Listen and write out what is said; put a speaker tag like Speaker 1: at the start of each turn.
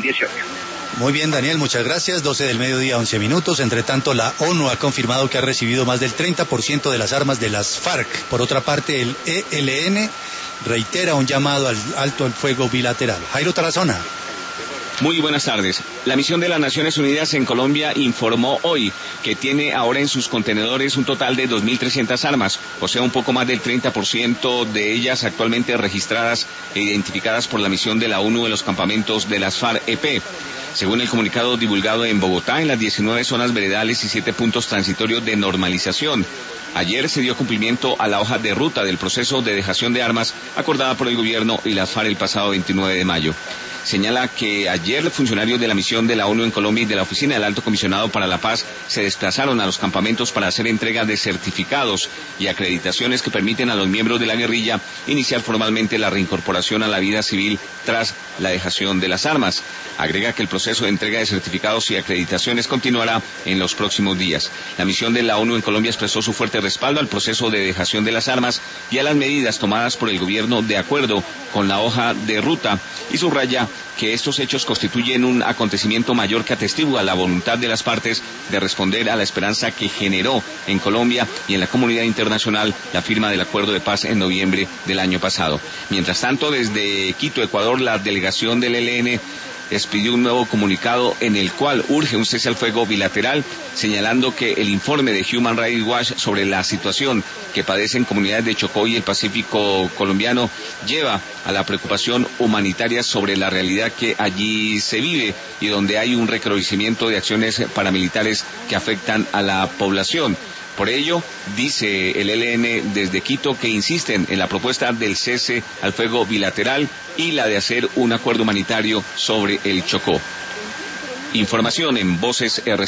Speaker 1: 2018.
Speaker 2: Muy bien, Daniel, muchas gracias. 12 del mediodía, 11 minutos. Entre tanto, la ONU ha confirmado que ha recibido más del 30% de las armas de las FARC. Por otra parte, el ELN reitera un llamado al alto el fuego bilateral. Jairo Tarazona.
Speaker 3: Muy buenas tardes. La misión de las Naciones Unidas en Colombia informó hoy que tiene ahora en sus contenedores un total de 2.300 armas, o sea, un poco más del 30% de ellas actualmente registradas e identificadas por la misión de la ONU en los campamentos de las FARC-EP. Según el comunicado divulgado en Bogotá, en las 19 zonas veredales y 7 puntos transitorios de normalización. Ayer se dio cumplimiento a la hoja de ruta del proceso de dejación de armas acordada por el gobierno y las FARC el pasado 29 de mayo. Señala que ayer funcionarios de la misión de la ONU en Colombia y de la Oficina del Alto Comisionado para la Paz se desplazaron a los campamentos para hacer entrega de certificados y acreditaciones que permiten a los miembros de la guerrilla iniciar formalmente la reincorporación a la vida civil tras la dejación de las armas. Agrega que el proceso de entrega de certificados y acreditaciones continuará en los próximos días. La misión de la ONU en Colombia expresó su fuerte respaldo al proceso de dejación de las armas y a las medidas tomadas por el gobierno de acuerdo con la hoja de ruta y subraya que estos hechos constituyen un acontecimiento mayor que atestigua la voluntad de las partes de responder a la esperanza que generó en Colombia y en la comunidad internacional la firma del acuerdo de paz en noviembre del año pasado. Mientras tanto, desde Quito, Ecuador, la delegación del ELN expidió un nuevo comunicado en el cual urge un cese al fuego bilateral, señalando que el informe de Human Rights Watch sobre la situación que padecen comunidades de Chocó y el Pacífico colombiano lleva a la preocupación humanitaria sobre la realidad que allí se vive y donde hay un recrudecimiento de acciones paramilitares que afectan a la población. Por ello, dice el ELN desde Quito que insisten en la propuesta del cese al fuego bilateral y la de hacer un acuerdo humanitario sobre el Chocó. Información en Voces RCN.